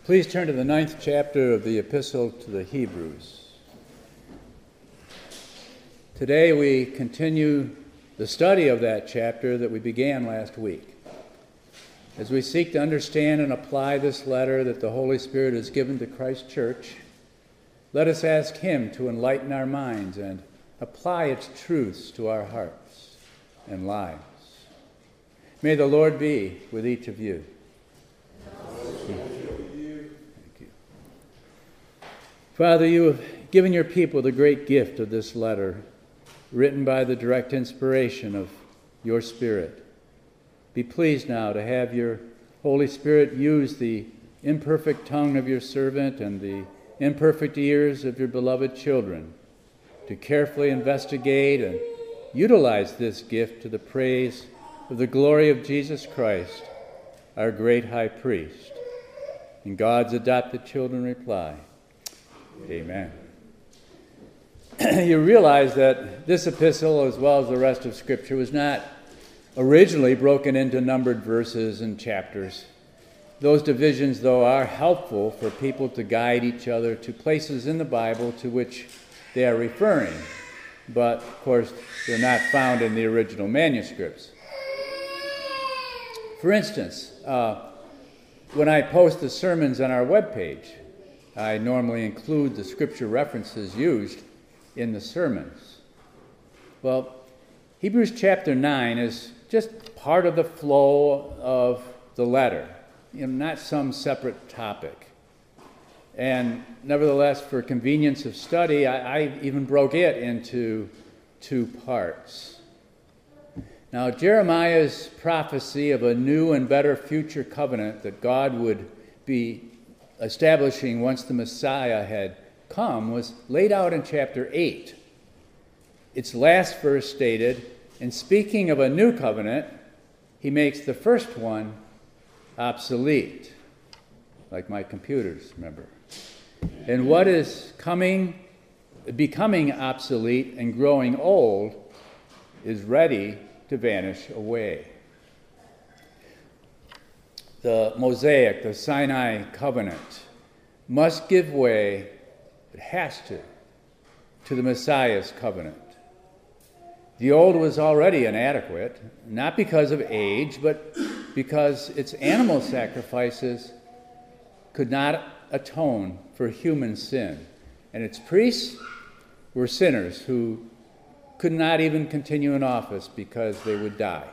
Please turn to the 9th chapter of the Epistle to the Hebrews. Today we continue the study of that chapter that we began last week. As we seek to understand and apply this letter that the Holy Spirit has given to Christ Church, let us ask Him to enlighten our minds and apply its truths to our hearts and lives. May the Lord be with each of you. Father, you have given your people the great gift of this letter, written by the direct inspiration of your Spirit. Be pleased now to have your Holy Spirit use the imperfect tongue of your servant and the imperfect ears of your beloved children to carefully investigate and utilize this gift to the praise of the glory of Jesus Christ, our great high priest. And God's adopted children reply, Amen. You realize that this epistle, as well as the rest of Scripture, was not originally broken into numbered verses and chapters. Those divisions, though, are helpful for people to guide each other to places in the Bible to which they are referring. But, of course, they're not found in the original manuscripts. For instance, when I post the sermons on our webpage, I normally include the scripture references used in the sermons. Well, Hebrews chapter 9 is just part of the flow of the letter, not some separate topic. And nevertheless, for convenience of study, I even broke it into two parts. Now, Jeremiah's prophecy of a new and better future covenant that God would be establishing once the Messiah had come was laid out in chapter 8. Its last verse stated, in speaking of a new covenant, he makes the first one obsolete, like my computers, remember. And what is becoming obsolete and growing old is ready to vanish away. The Mosaic, the Sinai covenant, must give way, it has to the Messiah's covenant. The old was already inadequate, not because of age, but because its animal sacrifices could not atone for human sin. And its priests were sinners who could not even continue in office because they would die.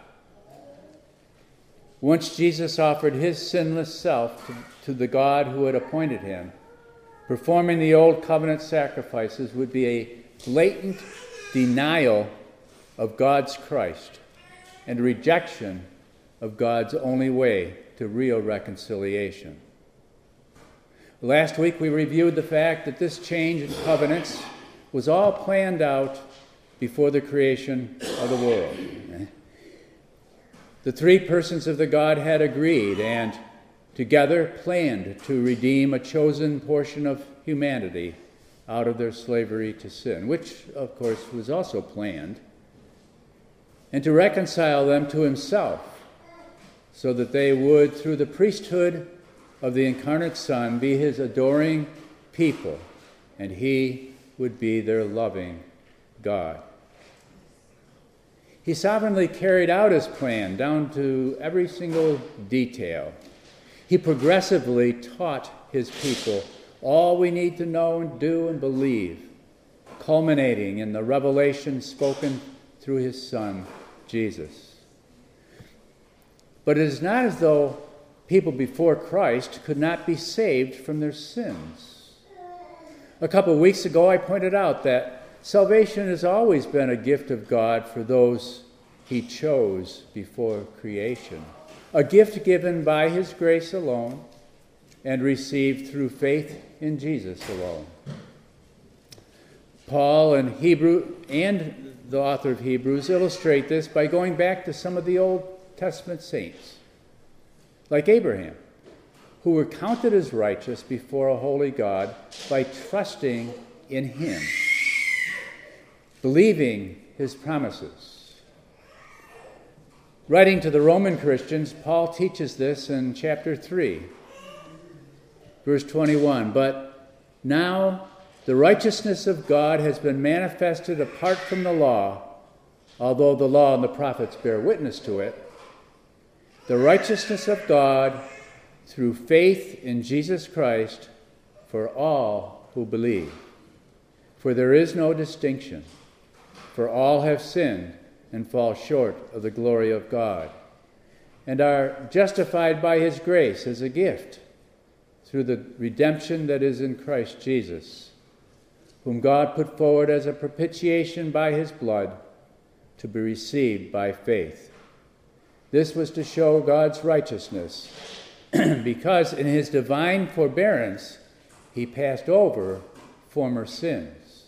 Once Jesus offered his sinless self to the God who had appointed him, performing the old covenant sacrifices would be a blatant denial of God's Christ and a rejection of God's only way to real reconciliation. Last week we reviewed the fact that this change in covenants was all planned out before the creation of the world. The three persons of the Godhead agreed and together planned to redeem a chosen portion of humanity out of their slavery to sin, which, of course, was also planned, and to reconcile them to himself so that they would, through the priesthood of the incarnate Son, be his adoring people, and he would be their loving God. He sovereignly carried out his plan down to every single detail. He progressively taught his people all we need to know and do and believe, culminating in the revelation spoken through his Son, Jesus. But it is not as though people before Christ could not be saved from their sins. A couple of weeks ago, I pointed out that salvation has always been a gift of God for those he chose before creation, a gift given by his grace alone and received through faith in Jesus alone. Paul and the author of Hebrews illustrate this by going back to some of the Old Testament saints, like Abraham, who were counted as righteous before a holy God by trusting in him, believing his promises. Writing to the Roman Christians, Paul teaches this in chapter 3. Verse 21, but now the righteousness of God has been manifested apart from the law, although the law and the prophets bear witness to it. The righteousness of God through faith in Jesus Christ for all who believe. For there is no distinction, for all have sinned and fall short of the glory of God, and are justified by his grace as a gift through the redemption that is in Christ Jesus, whom God put forward as a propitiation by his blood to be received by faith. This was to show God's righteousness, because in his divine forbearance he passed over former sins.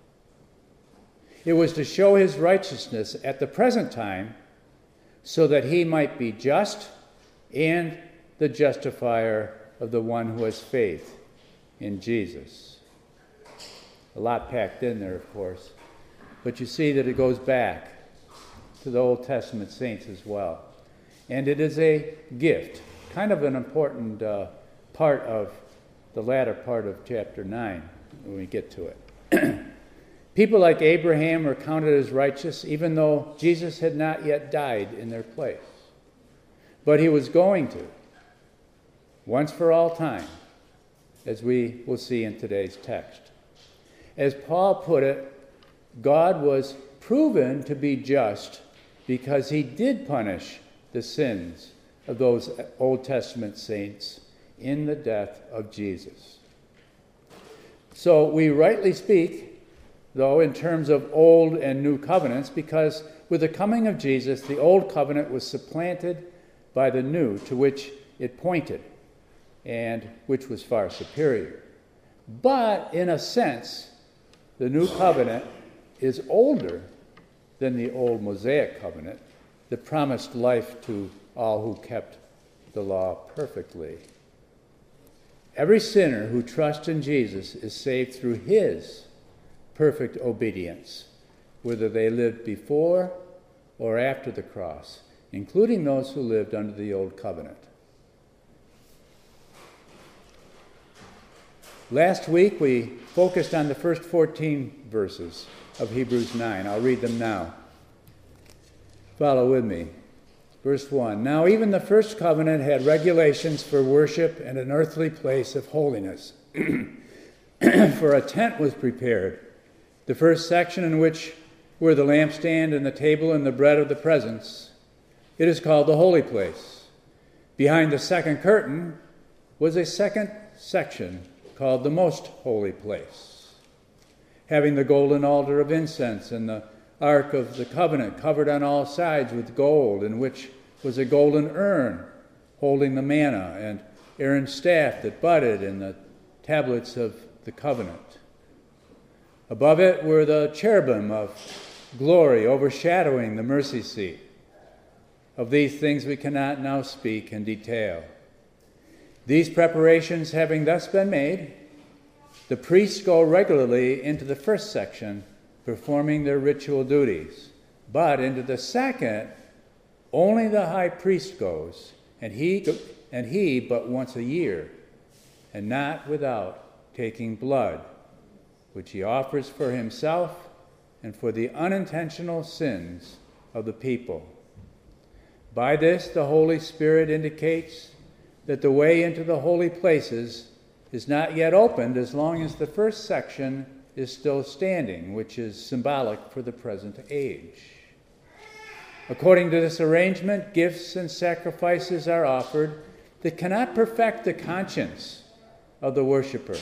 It was to show his righteousness at the present time, so that he might be just and the justifier of the one who has faith in Jesus. A lot packed in there, of course, but you see that it goes back to the Old Testament saints as well. And it is a gift, kind of an important part of the latter part of chapter 9 when we get to it. People like Abraham were counted as righteous, even though Jesus had not yet died in their place. But he was going to, once for all time, as we will see in today's text. As Paul put it, God was proven to be just because he did punish the sins of those Old Testament saints in the death of Jesus. So we rightly speak, though, in terms of old and new covenants, because with the coming of Jesus, the old covenant was supplanted by the new to which it pointed, and which was far superior. But in a sense, the new covenant is older than the old Mosaic covenant that promised life to all who kept the law perfectly. Every sinner who trusts in Jesus is saved through his perfect obedience, whether they lived before or after the cross, including those who lived under the old covenant. Last week we focused on the first 14 verses of Hebrews 9. I'll read them now. Follow with me. Verse 1. Now even the first covenant had regulations for worship and an earthly place of holiness. For a tent was prepared, the first section in which were the lampstand and the table and the bread of the presence. It is called the holy place. Behind the second curtain was a second section called the most holy place, having the golden altar of incense and the ark of the covenant covered on all sides with gold, in which was a golden urn holding the manna, and Aaron's staff that budded, and the tablets of the covenant. Above it were the cherubim of glory overshadowing the mercy seat. Of these things we cannot now speak in detail. These preparations having thus been made, the priests go regularly into the first section, performing their ritual duties. But into the second, only the high priest goes, and he but once a year, and not without taking blood, which he offers for himself and for the unintentional sins of the people. By this, the Holy Spirit indicates that the way into the holy places is not yet opened as long as the first section is still standing, which is symbolic for the present age. According to this arrangement, gifts and sacrifices are offered that cannot perfect the conscience of the worshiper.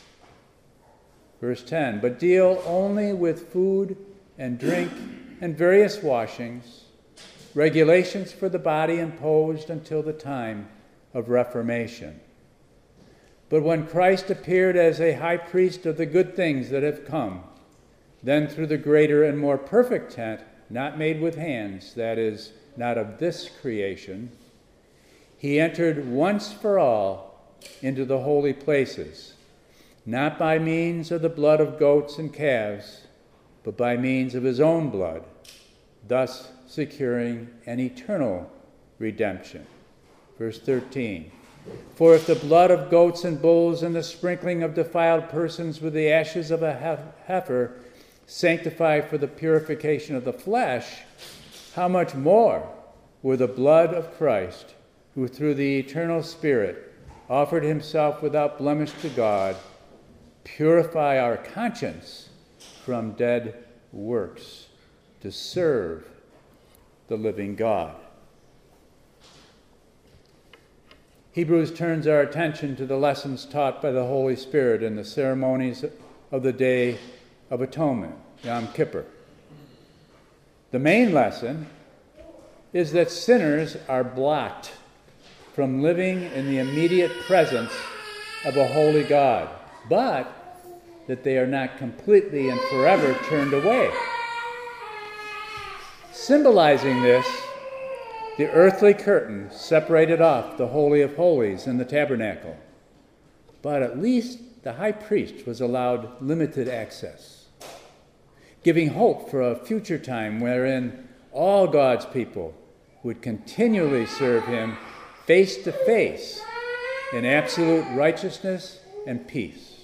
Verse 10, but deal only with food and drink and various washings, regulations for the body imposed until the time of Reformation. But when Christ appeared as a high priest of the good things that have come, then through the greater and more perfect tent, not made with hands, that is, not of this creation, he entered once for all into the holy places, not by means of the blood of goats and calves, but by means of his own blood, thus securing an eternal redemption. Verse 13, For if the blood of goats and bulls and the sprinkling of defiled persons with the ashes of a heifer sanctify for the purification of the flesh, how much more will the blood of Christ, who through the eternal Spirit offered himself without blemish to God, purify our conscience from dead works to serve the living God. Hebrews turns our attention to the lessons taught by the Holy Spirit in the ceremonies of the Day of Atonement, Yom Kippur. The main lesson is that sinners are blocked from living in the immediate presence of a holy God, but that they are not completely and forever turned away. Symbolizing this, the earthly curtain separated off the Holy of Holies in the tabernacle, but at least the high priest was allowed limited access, giving hope for a future time wherein all God's people would continually serve him face to face in absolute righteousness and peace.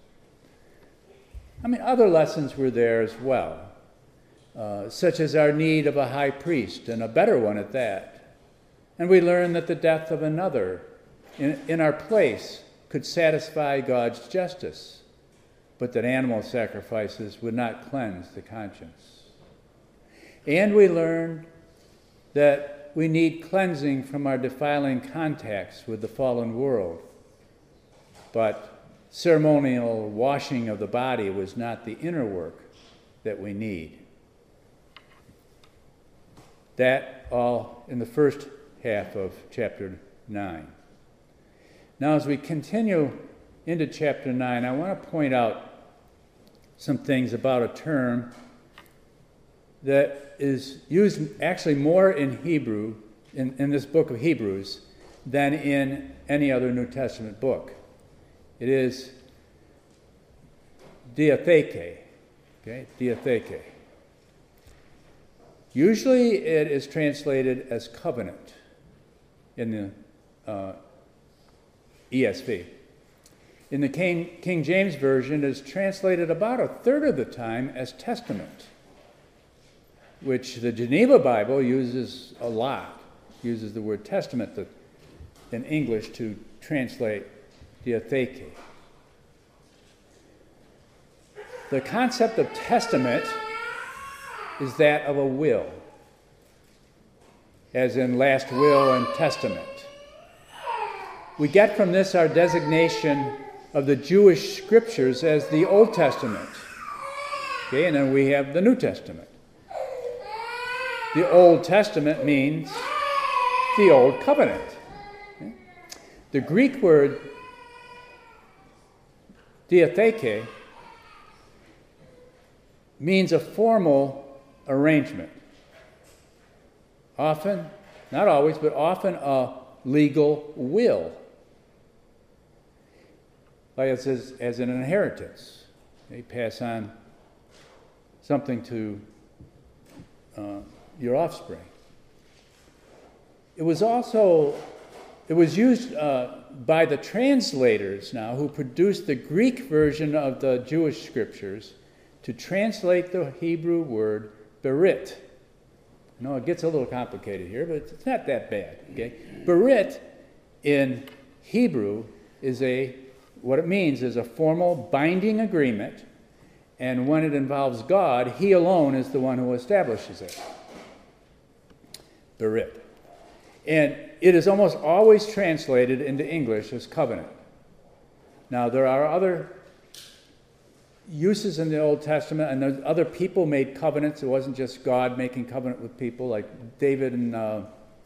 Other lessons were there as well. Such as our need of a high priest, and a better one at that. And we learn that the death of another in our place could satisfy God's justice, but that animal sacrifices would not cleanse the conscience. And we learn that we need cleansing from our defiling contacts with the fallen world, but ceremonial washing of the body was not the inner work that we need. That all in the first half of chapter 9. Now, as we continue into chapter 9, I want to point out some things about a term that is used actually more in Hebrew, in this book of Hebrews, than in any other New Testament book. It is diatheke, okay, diatheke. Usually it is translated as covenant in the ESV. In the King James Version, it is translated about a third of the time as testament, which the Geneva Bible uses a lot, uses the word testament in English to translate diatheke. The concept of testament is that of a will, as in last will and testament. We get from this our designation of the Jewish scriptures as the Old Testament. Okay, and then we have the New Testament. The Old Testament means the Old Covenant. Okay? The Greek word diatheke means a formal arrangement. Often, not always, but often a legal will. Like it says, as an inheritance. They pass on something to your offspring. It was used by the translators now who produced the Greek version of the Jewish scriptures to translate the Hebrew word berit. I know it gets a little complicated here, but it's not that bad. Okay? Berit in Hebrew is what it means is a formal binding agreement, and when it involves God, he alone is the one who establishes it. Berit. And it is almost always translated into English as covenant. Now, there are other uses in the Old Testament, and other people made covenants. It wasn't just God making covenant with people, like David and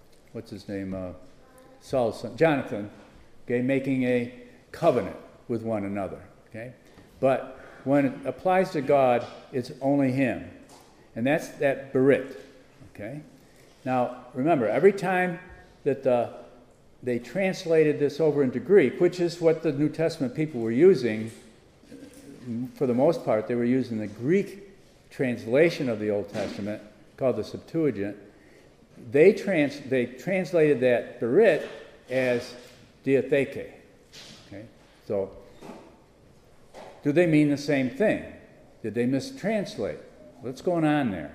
Saul's son, Jonathan, okay, making a covenant with one another. Okay, but when it applies to God, it's only him, and that's that berit. Okay, now remember, every time that they translated this over into Greek, which is what the New Testament people were using. For the most part, they were using the Greek translation of the Old Testament, called the Septuagint. They translated that berit as diatheke. Okay? So, do they mean the same thing? Did they mistranslate? What's going on there?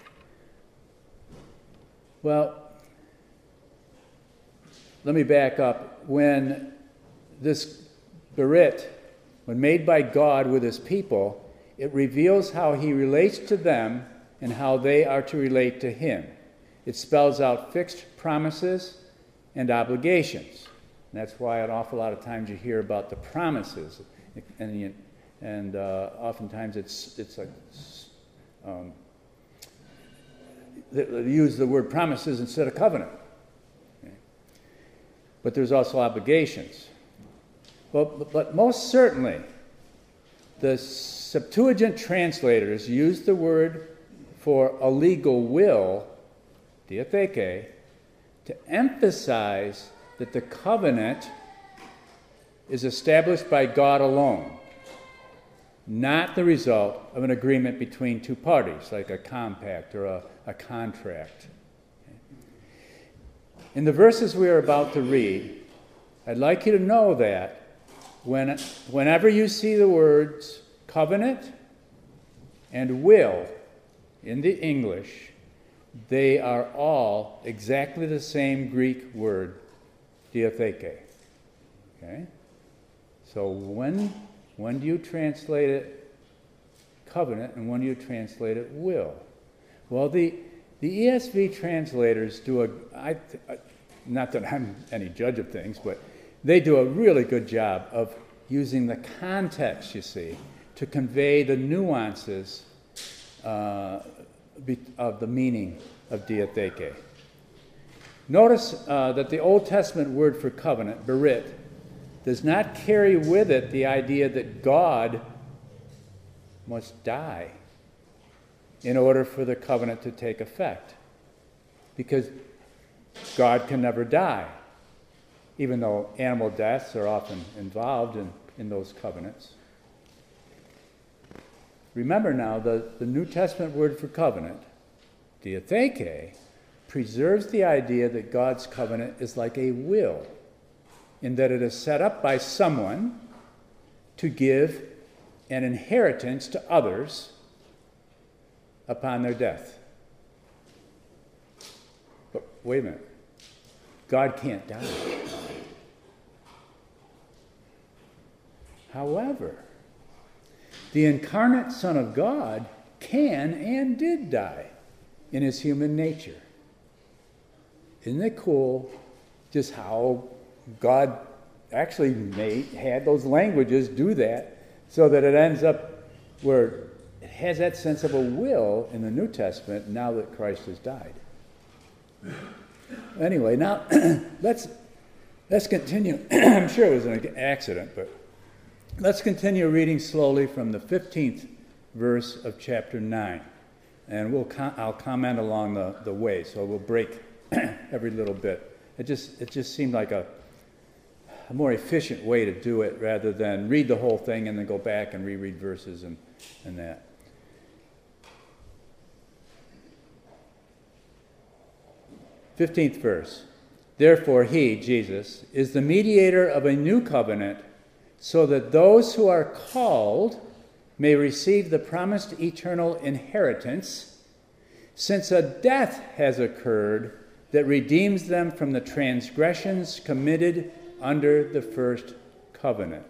Well, let me back up. When this Berit, when made by God with his people, it reveals how he relates to them and how they are to relate to him. It spells out fixed promises and obligations. And that's why an awful lot of times you hear about the promises. And oftentimes it's like they use the word promises instead of covenant. Okay. But there's also obligations. But most certainly, the Septuagint translators use the word for a legal will, diatheke, to emphasize that the covenant is established by God alone, not the result of an agreement between two parties, like a compact or a contract. In the verses we are about to read, I'd like you to know that whenever you see the words covenant and will in the English, they are all exactly the same Greek word, diatheke. Okay? So when do you translate it covenant and when do you translate it will? Well, the ESV translators do not that I'm any judge of things, but they do a really good job of using the context, you see, to convey the nuances of the meaning of diatheke. Notice that the Old Testament word for covenant, berit, does not carry with it the idea that God must die in order for the covenant to take effect. Because God can never die, even though animal deaths are often involved in those covenants. Remember now, the New Testament word for covenant, diatheke, preserves the idea that God's covenant is like a will, in that it is set up by someone to give an inheritance to others upon their death. But wait a minute. God can't die. However, the incarnate Son of God can and did die in his human nature. Isn't it cool just how God actually had those languages do that so that it ends up where it has that sense of a will in the New Testament now that Christ has died. Anyway, now let's continue. I'm sure it was an accident, but let's continue reading slowly from the 15th verse of chapter 9. And I'll comment along the way, so we'll break every little bit. It just seemed like a more efficient way to do it rather than read the whole thing and then go back and reread verses and that. "15th verse. Therefore he, Jesus, is the mediator of a new covenant, so that those who are called may receive the promised eternal inheritance, since a death has occurred that redeems them from the transgressions committed under the first covenant."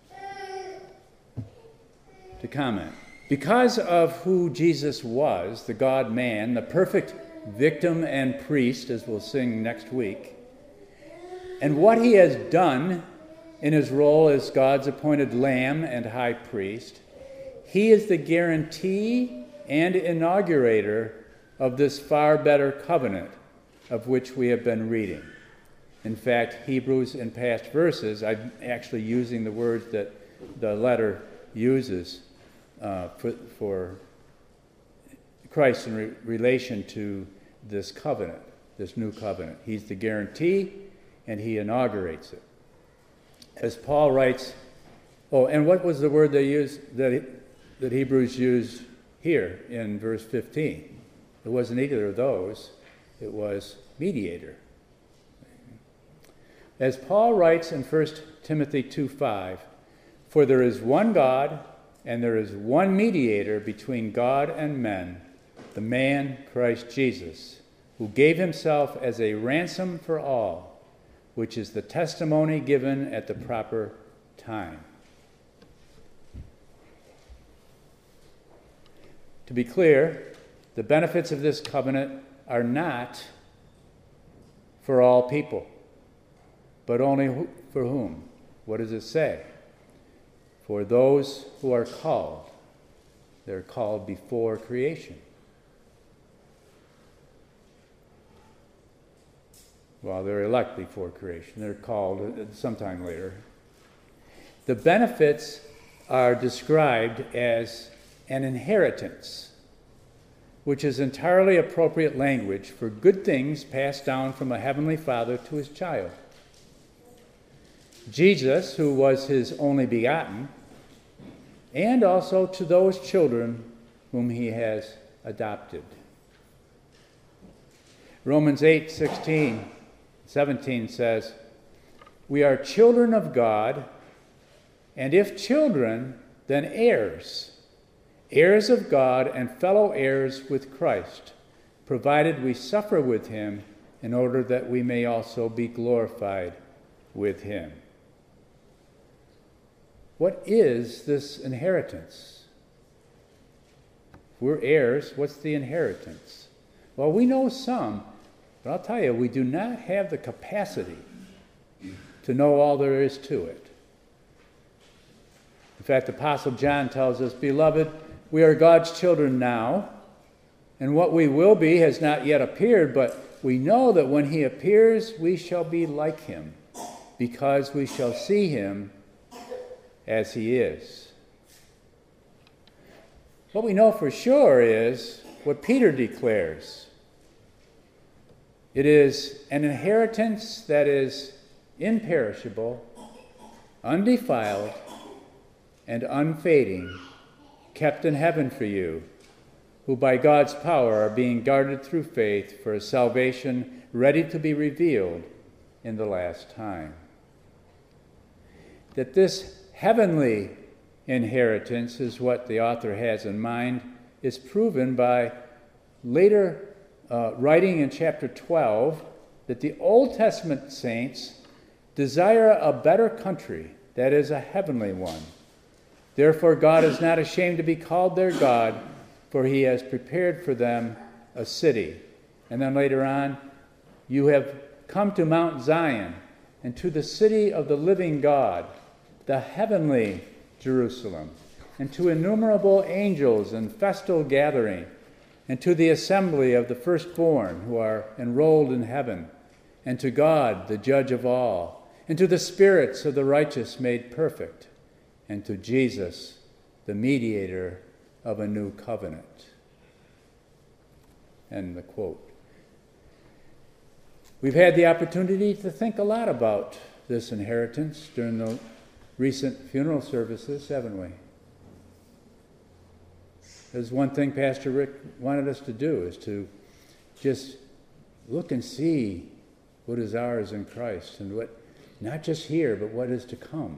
To comment, because of who Jesus was, the God-man, the perfect victim and priest, as we'll sing next week, and what he has done in his role as God's appointed lamb and high priest, he is the guarantee and inaugurator of this far better covenant of which we have been reading. In fact, Hebrews in past verses, I'm actually using the words that the letter uses for Christ in relation to this covenant, this new covenant. He's the guarantee, and he inaugurates it. As Paul writes, and what was the word they used that Hebrews used here in verse 15? It wasn't either of those. It was mediator. As Paul writes in 1 Timothy 2:5, "For there is one God, and there is one mediator between God and men, the man Christ Jesus, who gave himself as a ransom for all, which is the testimony given at the proper time." To be clear, the benefits of this covenant are not for all people, but only for whom? What does it say? For those who are called. They're called before creation. Well, they're elect before creation. They're called sometime later. The benefits are described as an inheritance, which is entirely appropriate language for good things passed down from a heavenly Father to his child. Jesus, who was his only begotten, and also to those children whom he has adopted. Romans 8:16-17 says, "We are children of God, and if children, then heirs, heirs of God and fellow heirs with Christ, provided we suffer with him in order that we may also be glorified with him." What is this inheritance? If we're heirs, what's the inheritance? Well, we know some, but I'll tell you, we do not have the capacity to know all there is to it. In fact, Apostle John tells us, "Beloved, we are God's children now, and what we will be has not yet appeared, but we know that when he appears, we shall be like him, because we shall see him as he is." What we know for sure is what Peter declares. It is an inheritance that is imperishable, undefiled, and unfading, kept in heaven for you, who by God's power are being guarded through faith for a salvation ready to be revealed in the last time. That this heavenly inheritance is what the author has in mind is proven by later writing in chapter 12 that the Old Testament saints desire a better country, that is, a heavenly one. Therefore, God is not ashamed to be called their God, for he has prepared for them a city. And then later on, "You have come to Mount Zion and to the city of the living God, the heavenly Jerusalem, and to innumerable angels in festal gathering, and to the assembly of the firstborn who are enrolled in heaven, and to God, the judge of all, and to the spirits of the righteous made perfect, and to Jesus, the mediator of a new covenant." End the quote. We've had the opportunity to think a lot about this inheritance during the recent funeral services, haven't we? There's one thing Pastor Rick wanted us to do, is to just look and see what is ours in Christ, and what, not just here, but what is to come.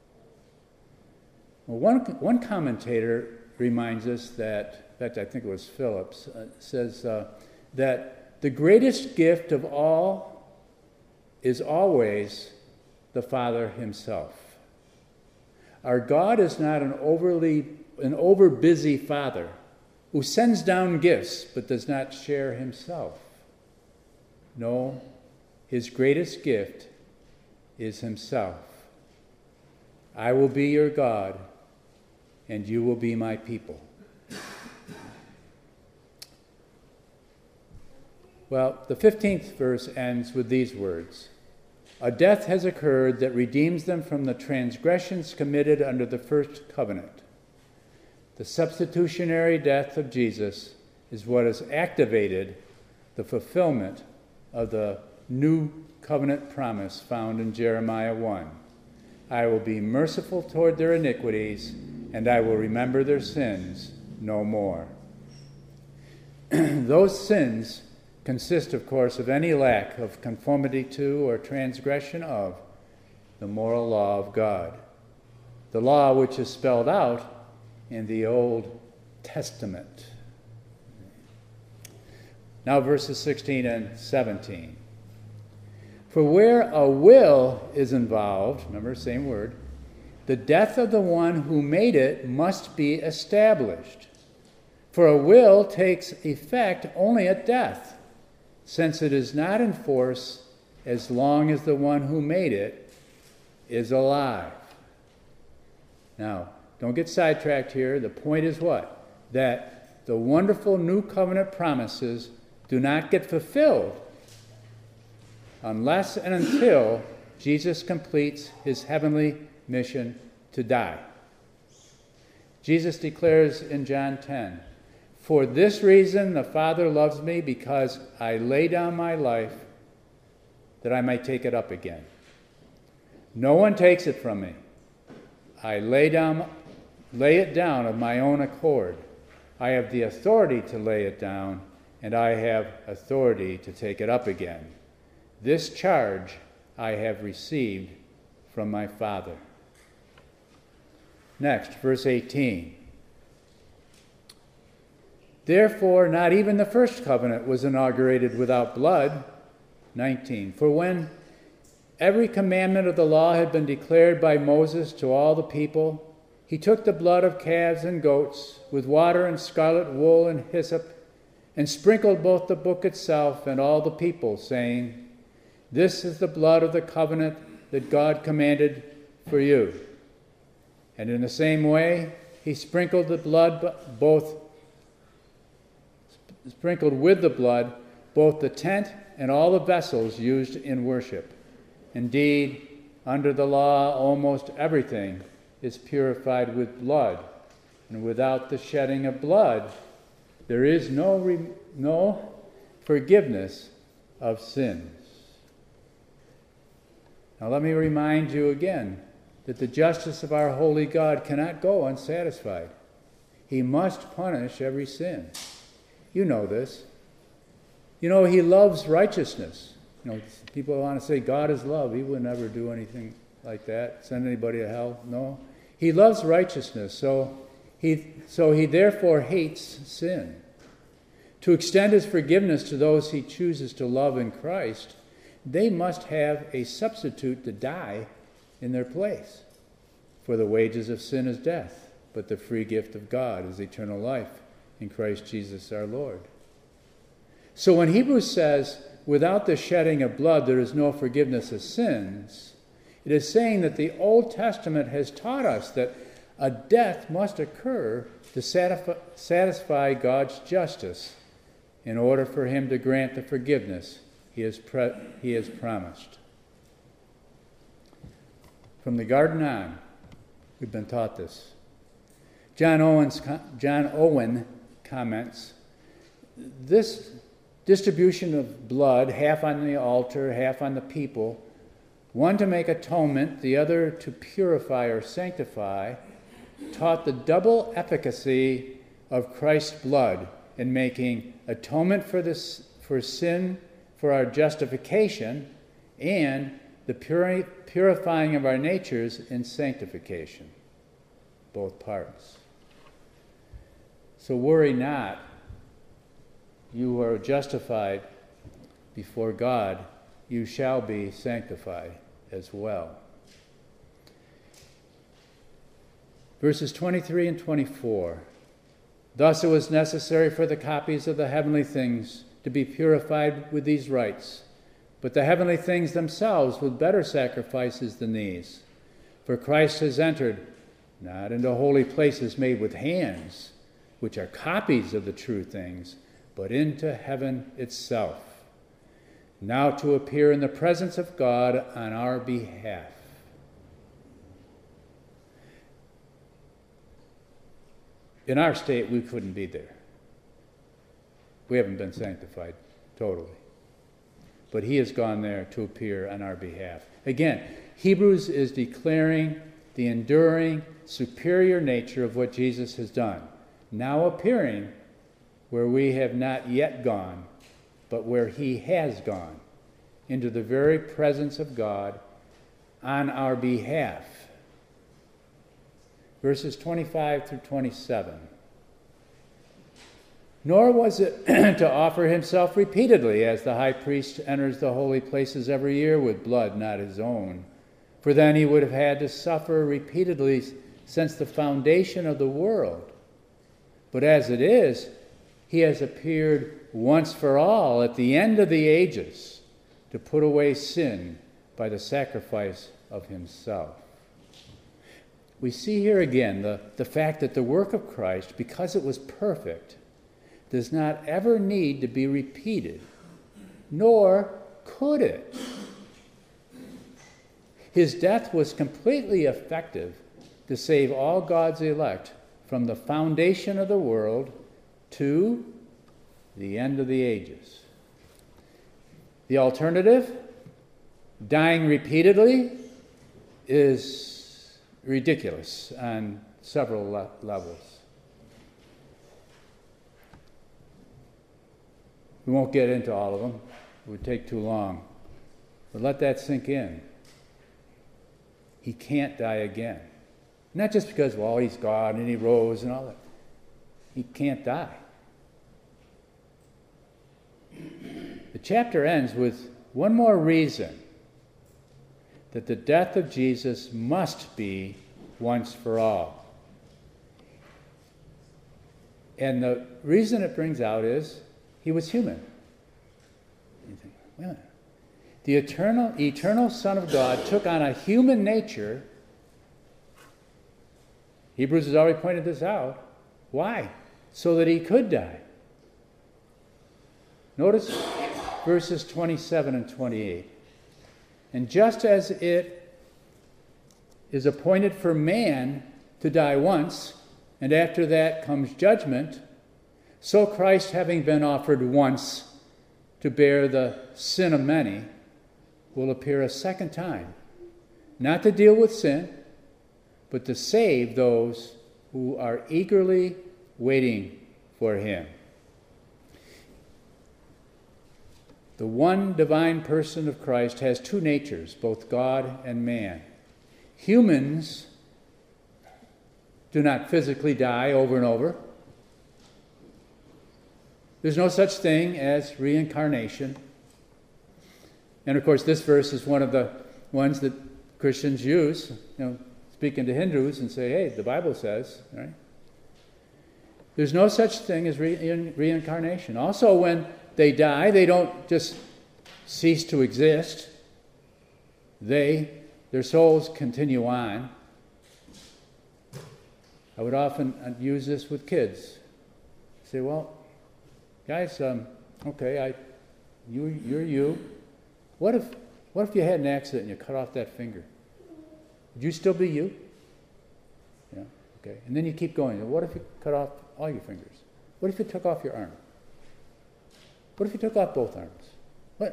Well, one commentator reminds us that, in fact, I think it was Phillips, says that the greatest gift of all is always the Father himself. Our God is not an over-busy Father who sends down gifts but does not share himself. No, his greatest gift is himself. "I will be your God, and you will be my people." Well, the 15th verse ends with these words: "A death has occurred that redeems them from the transgressions committed under the first covenant." The substitutionary death of Jesus is what has activated the fulfillment of the new covenant promise found in Jeremiah 1. "I will be merciful toward their iniquities, and I will remember their sins no more." Those sins consist, of course, of any lack of conformity to or transgression of the moral law of God, the law which is spelled out in the Old Testament. Now verses 16 and 17. For where a will is involved, remember, same word, the death of the one who made it must be established. For a will takes effect only at death, since it is not in force as long as the one who made it is alive. Now, don't get sidetracked here. The point is what? That the wonderful new covenant promises do not get fulfilled unless and until Jesus completes his heavenly mission to die. Jesus declares in John 10, "For this reason the Father loves me, because I lay down my life that I might take it up again. No one takes it from me. I lay it down of my own accord. I have the authority to lay it down, and I have authority to take it up again. This charge I have received from my Father." Next, verse 18. "Therefore, not even the first covenant was inaugurated without blood." 19. "For when every commandment of the law had been declared by Moses to all the people, he took the blood of calves and goats with water and scarlet wool and hyssop, and sprinkled both the book itself and all the people, saying, 'This is the blood of the covenant that God commanded for you.' And in the same way, he sprinkled with the blood both the tent and all the vessels used in worship. Indeed, under the law, almost everything is purified with blood, and without the shedding of blood, there is no forgiveness of sins." Now let me remind you again that the justice of our holy God cannot go unsatisfied. He must punish every sin. You know this. You know, he loves righteousness. You know, people want to say God is love. He would never do anything like that, send anybody to hell. No. He loves righteousness, so he therefore hates sin. To extend his forgiveness to those he chooses to love in Christ, they must have a substitute to die in their place. For the wages of sin is death, but the free gift of God is eternal life in Christ Jesus our Lord. So when Hebrews says, without the shedding of blood there is no forgiveness of sins, it is saying that the Old Testament has taught us that a death must occur to satisfy God's justice in order for him to grant the forgiveness he has promised. From the garden on, we've been taught this. John Owen comments, "This distribution of blood, half on the altar, half on the people, one to make atonement, the other to purify or sanctify, taught the double efficacy of Christ's blood in making atonement for sin, for our justification, and the purifying of our natures in sanctification." Both parts. So worry not. You are justified before God. You shall be sanctified as well. Verses 23 and 24. "Thus it was necessary for the copies of the heavenly things to be purified with these rites, but the heavenly things themselves with better sacrifices than these. For Christ has entered, not into holy places made with hands, which are copies of the true things, but into heaven itself, now to appear in the presence of God on our behalf." In our state, we couldn't be there. We haven't been sanctified totally. But he has gone there to appear on our behalf. Again, Hebrews is declaring the enduring, superior nature of what Jesus has done, now appearing where we have not yet gone but where he has gone, into the very presence of God on our behalf. Verses 25 through 27. Nor was it to offer himself repeatedly, as the high priest enters the holy places every year with blood not his own. For then he would have had to suffer repeatedly since the foundation of the world. But as it is, he has appeared once for all at the end of the ages to put away sin by the sacrifice of himself. We see here again the fact that the work of Christ, because it was perfect, does not ever need to be repeated, nor could it. His death was completely effective to save all God's elect from the foundation of the world to the end of the ages. The alternative, dying repeatedly, is ridiculous on several levels. We won't get into all of them. It would take too long. But let that sink in. He can't die again. Not just because, well, he's God and he rose and all that. He can't die. The chapter ends with one more reason that the death of Jesus must be once for all. And the reason it brings out is he was human. You think, wait a minute. The eternal Son of God took on a human nature. Hebrews has already pointed this out. Why? So that he could die. Notice verses 27 and 28. And just as it is appointed for man to die once, and after that comes judgment, so Christ, having been offered once to bear the sin of many, will appear a second time, not to deal with sin, but to save those who are eagerly waiting for him. The one divine person of Christ has two natures, both God and man. Humans do not physically die over and over. There's no such thing as reincarnation. And of course, this verse is one of the ones that Christians use, speaking to Hindus and say, hey, the Bible says, right? There's no such thing as reincarnation. Also, when they die, they don't just cease to exist. Their souls continue on. I would often use this with kids. Say, well, guys, okay, you're you. What if you had an accident and you cut off that finger? Would you still be you? Yeah, okay. And then you keep going. What if you cut off all your fingers? What if you took off your arm? What if you took off both arms?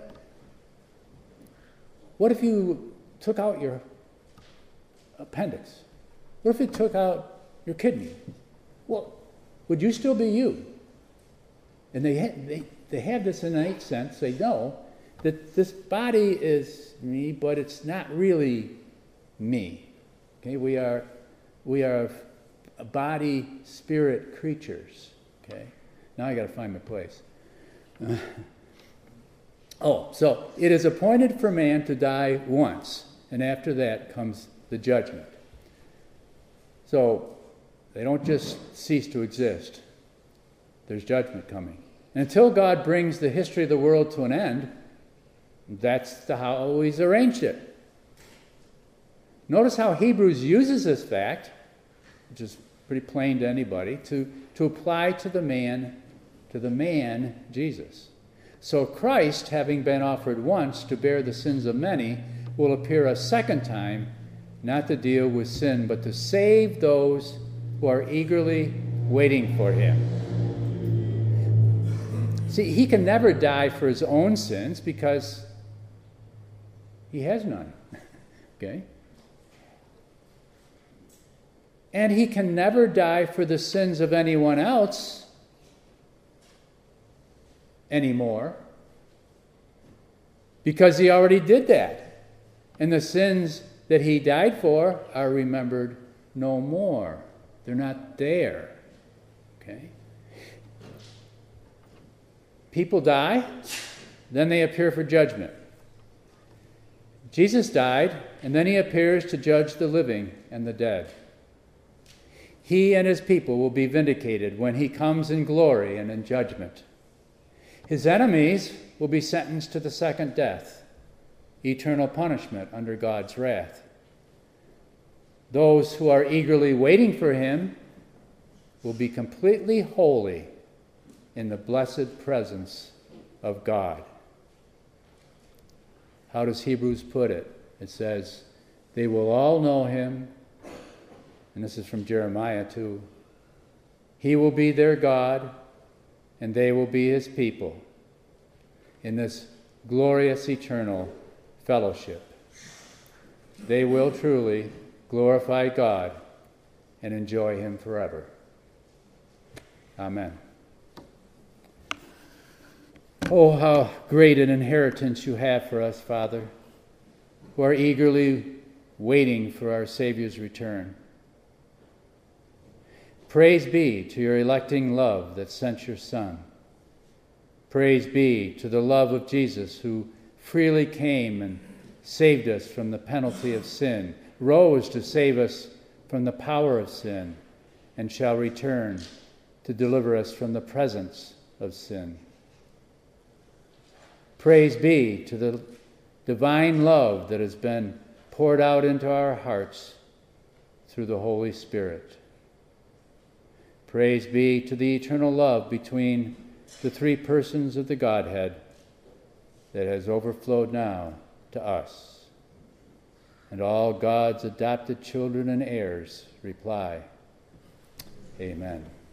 What if you took out your appendix? What if you took out your kidney? Well, would you still be you? And they have this innate sense, they know, that this body is me, but it's not really me. Okay, we are body, spirit creatures. Okay, now I got to find my place. So it is appointed for man to die once, and after that comes the judgment. So they don't just cease to exist. There's judgment coming. And until God brings the history of the world to an end, that's how he's arranged it. Notice how Hebrews uses this fact, which is pretty plain to anybody, to apply to the man, Jesus. So Christ, having been offered once to bear the sins of many, will appear a second time, not to deal with sin, but to save those who are eagerly waiting for him. See, he can never die for his own sins because he has none. Okay? And he can never die for the sins of anyone else anymore because he already did that. And the sins that he died for are remembered no more. They're not there. Okay? People die, then they appear for judgment. Jesus died, and then he appears to judge the living and the dead. He and his people will be vindicated when he comes in glory and in judgment. His enemies will be sentenced to the second death, eternal punishment under God's wrath. Those who are eagerly waiting for him will be completely holy in the blessed presence of God. How does Hebrews put it? It says, they will all know him, and this is from Jeremiah too. He will be their God, and they will be his people in this glorious eternal fellowship. They will truly glorify God and enjoy him forever. Amen. Oh, how great an inheritance you have for us, Father, who are eagerly waiting for our Savior's return. Praise be to your electing love that sent your Son. Praise be to the love of Jesus, who freely came and saved us from the penalty of sin, rose to save us from the power of sin, and shall return to deliver us from the presence of sin. Praise be to the divine love that has been poured out into our hearts through the Holy Spirit. Praise be to the eternal love between the three persons of the Godhead that has overflowed now to us. And all God's adopted children and heirs reply, Amen.